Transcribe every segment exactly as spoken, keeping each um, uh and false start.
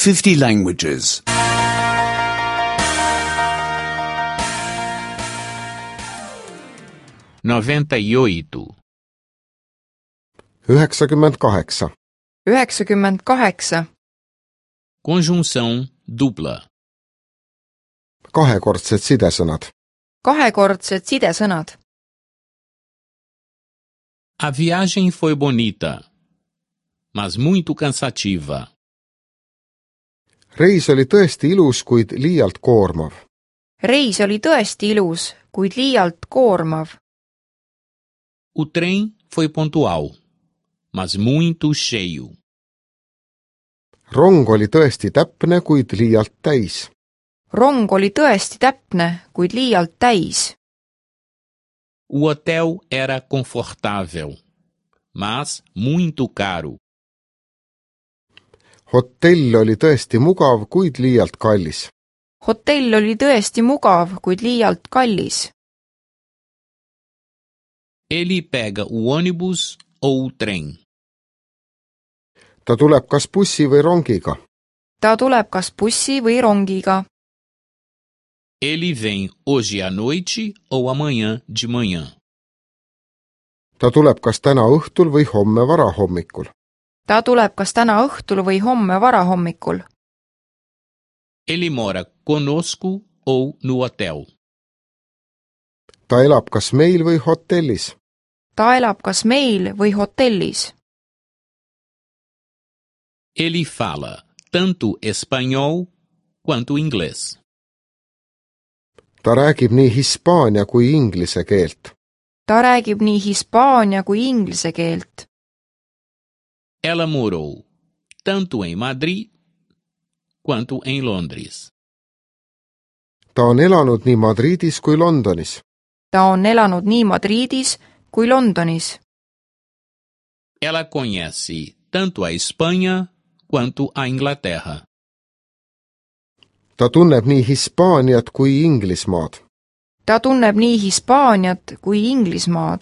fifty languages. noventa e oito. üheksakümmend kaheksa. üheksakümmend kaheksa. Conjunção dupla. Kahekordsed sidesõnad. Kahekordsed sidesõnad. A viagem foi bonita, mas muito cansativa. Reis oli tõesti ilus, kuid liialt koormav. Reis oli tõesti ilus, kuid liialt koormav. O trem foi pontual, mas muito cheio. Rong oli tõesti täpne, kuid liialt täis. Rong oli tõesti täpne, kuid liialt täis. O hotel era confortável, mas muito caro. Hotell oli tõesti mugav, kuid liialt kallis. Hotell oli tõesti mugav, kuid liialt kallis. Ele pega o ônibus ou o trem. Ta tuleb kas bussi või rongiga. Ta tuleb kas bussi või rongiga. Ele vem hoje à noite ou amanhã de manhã. Ta tuleb kas täna õhtul või homme varahommikul. Ta tuleb kas täna õhtul või homme varahommikul. Ele mora conosco ou no hotel. Ta elab kas meil või hotellis. Ta elab kas meil või hotellis. Ele fala tanto espanhol quanto inglês. Ta räägib nii hispaania kui inglise keelt. Ta räägib nii hispaania kui inglise keelt. Ela morou tanto em Madrid quanto em Londres. Ta on elanud nii Madridis kui Londonis. Ta on elanud nii Madridis kui Londonis. Ela conhece tanto a Espanha quanto a Inglaterra. Ta tunneb nii Hispaaniat kui Inglismaad. Ta tunneb nii Hispaaniat kui Inglismaad.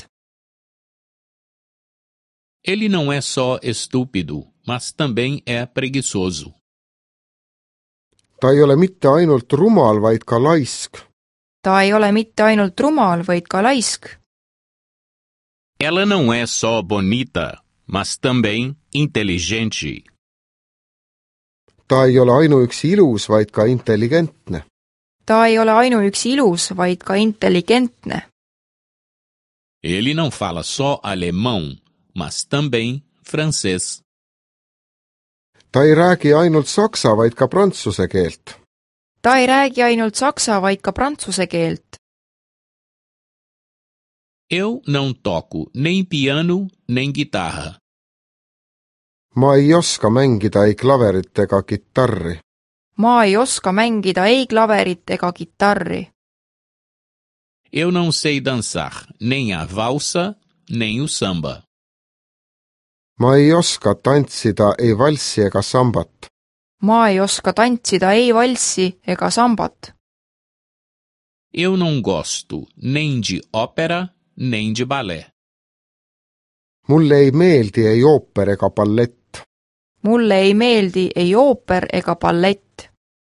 Ele não é só estúpido, mas também é preguiçoso. Ta ei ole mitte ainult rumal, vaid ka laisk. Ta ei ole mitte ainult rumal, vaid ka laisk. Ela não é só bonita, mas também inteligente. Ta ei ole ainuüksi ilus, vaid ka intelligentne. Ta ei ole ainuüksi ilus, vaid ka intelligentne. Ele não fala só alemão, mas também francês. Ta ei räägi ainult saksa, vaid ka prantsuse keelt. Ta ei räägi ainult saksa, vaid ka prantsuse keelt. Eu não toco nem piano nem guitarra. Ma ei oska mängida ei klaverit ega kitarri. Ma ei oska mängida ei klaverit ega kitarri. Eu não sei dançar nem a valsa, nem o samba. Ma ei oska tantsida ei valssi ega sambat. Ma ei oska tantsida ei valssi ega sambat. Eu não gosto nem de ópera, nem de balé. Mulle ei meeldi ei ooper ega ballett. Mulle ei meeldi ei ooper ega ballett.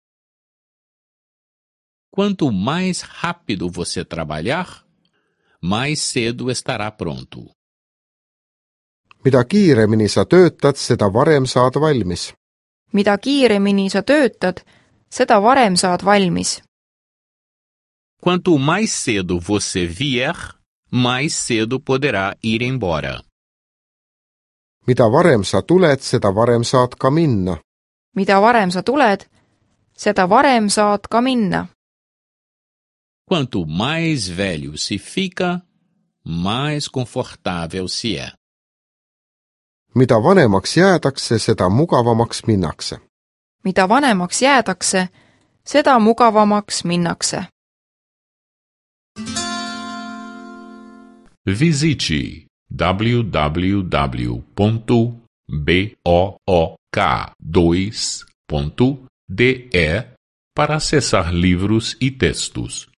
Quanto mais rápido você trabalhar, mais cedo estará pronto. Mida kiiremini sa töötad, seda varem saad valmis. Mida kiiremini sa töötad, seda varem saad valmis. Quanto mais cedo você vier, mais cedo poderá ir embora. Mida varem sa tuled, seda varem saad ka minna. Mida varem sa tuled, seda varem saad ka minna. Quanto mais velho se fica, mais confortável se é. Mida vanemaks jäädakse, seda mugavamaks minnakse. Mida vanemaks jäädakse, seda mugavamaks minnakse. Visite w w w ponto book dois ponto d e para acessar livros e textos.